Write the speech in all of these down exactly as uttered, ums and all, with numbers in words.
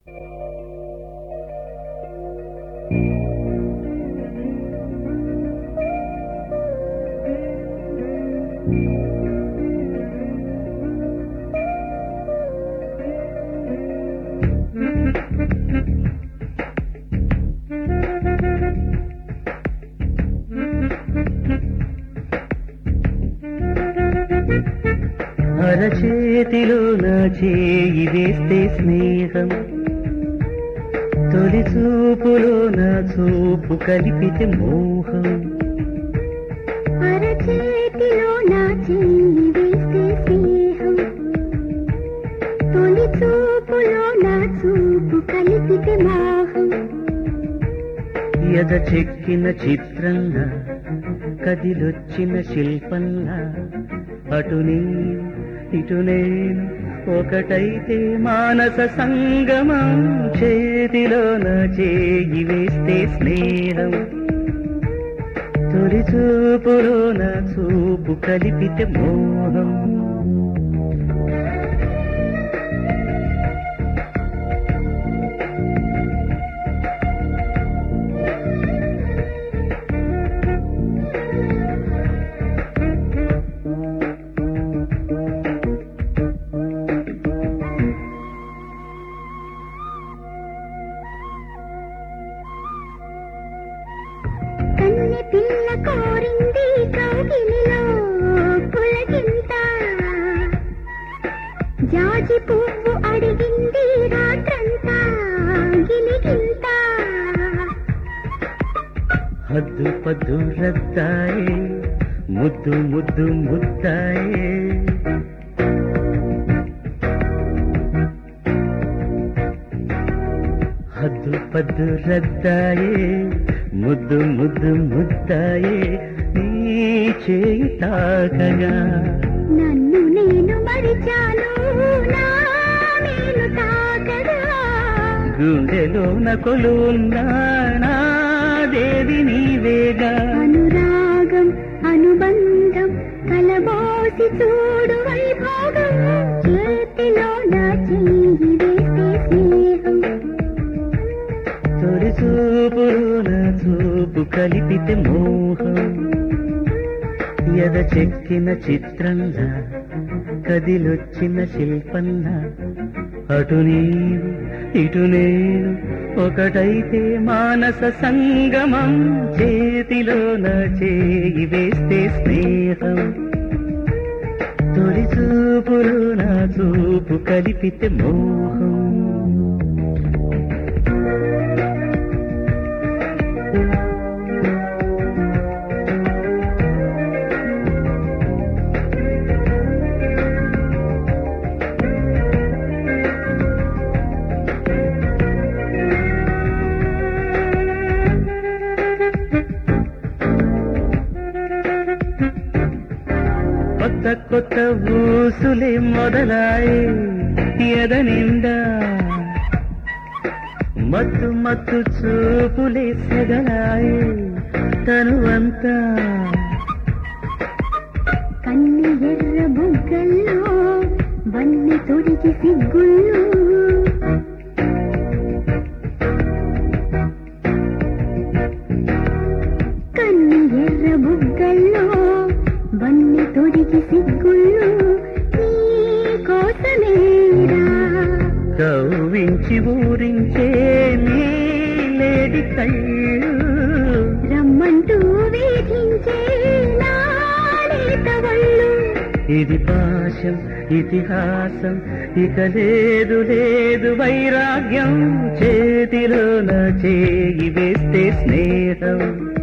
అరచేతిలో నా చేయి వేస్తే స్నేహం, తొలి చూపులో నా చూపు కలిపితే మోహం. అరచేతిలో నా చేయి వేస్తే స్నేహం, తొలి చూపులో నా చూపు కలిపితే మోహం. ఎద చెక్కిన చిత్రంలా, కదిలొచ్చిన శిల్పంలా, అటు నీవు ఇటు నేను ఒకటైతే మానస సంగమం. చేతిలో నా చేయి వేస్తే స్నేహం, తొలి చూపులో నా చూపు కలిపితే మోహం. కన్నె పిల్ల కోరింది కౌగిలిలో పులకింత, జాజి పువ్వు అడిగింది రాత్రంతా గిలిగింత. హద్దు పద్దు రద్దాయే, ముద్దు ముద్దు ముద్దాయే. హద్దు పద్దు రద్దాయే, ముద్దు ముద్దు ముద్దాయే. నీ చేయి తాకగా నన్ను నేను మరిచాను, నా నేను తాకగా. గుండెలోన కొలువున్నా నా దేవి నీవేగా. అనురాగం అనుబంధం కలబోసి చూడు వైభోగం. చేతిలో నా చేయి వేస్తే స్నేహం, తొలి చూపులో నా చూపు కలిపితే మోహం. ఎద చెక్కిన చిత్రంలా, కదిలొచ్చిన శిల్పంలా, అటు నీవు ఇటు నేను ఒకటైతే మానస సంగమం. చేతిలో నా చేయి వేస్తే స్నేహం, తొలి చూపులో నా చూపు కలిపితే మోహం. కొత్త కొత్త ఊసులే మొదలాయి ఎద నిండా, మత్తు మత్తు చూపులే సెగలాయి తనువంతా. కన్ని ఎర్ర బుగ్గల్లో వన్ని తొడిగి సిగ్గుళ్ళు, కన్ని ఎర్ర బుగ్గల్లో వన్ని తొడిగి సిగ్గుళ్ళు. నీ కోసమేరా కవ్వించి ఊరించే నీలేడి కళ్ళు, రమ్మంటూ వేధించే నాలేత వళ్ళు. ఇది పాశం ఇతిహాసం, ఇక లేదు లేదు వైరాగ్యం. చేతిలో నా చేయి వేస్తే స్నేహం,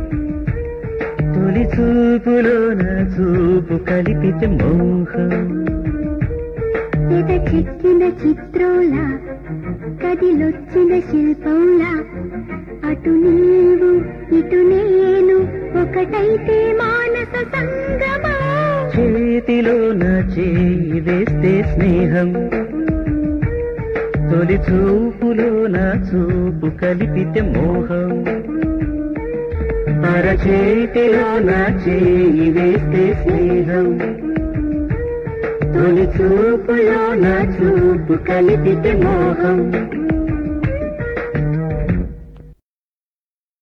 తొలి చూపులో నా చూపు కలిపితే మోహం. ఎద చెక్కిన చిత్రంలా, కదిలొచ్చిన శిల్పంలా, అటు నీవు ఇటు నేను ఒకటైతే మానస సంగమం. చేతిలో నా చేయి వేస్తే స్నేహం, తొలి చూపులో నా చూపు కలిపితే మోహం. అరచేతిలో నా చేయి వేస్తే స్నేహం, తొలి చూపులో నా చూపు కలిపితే మోహం.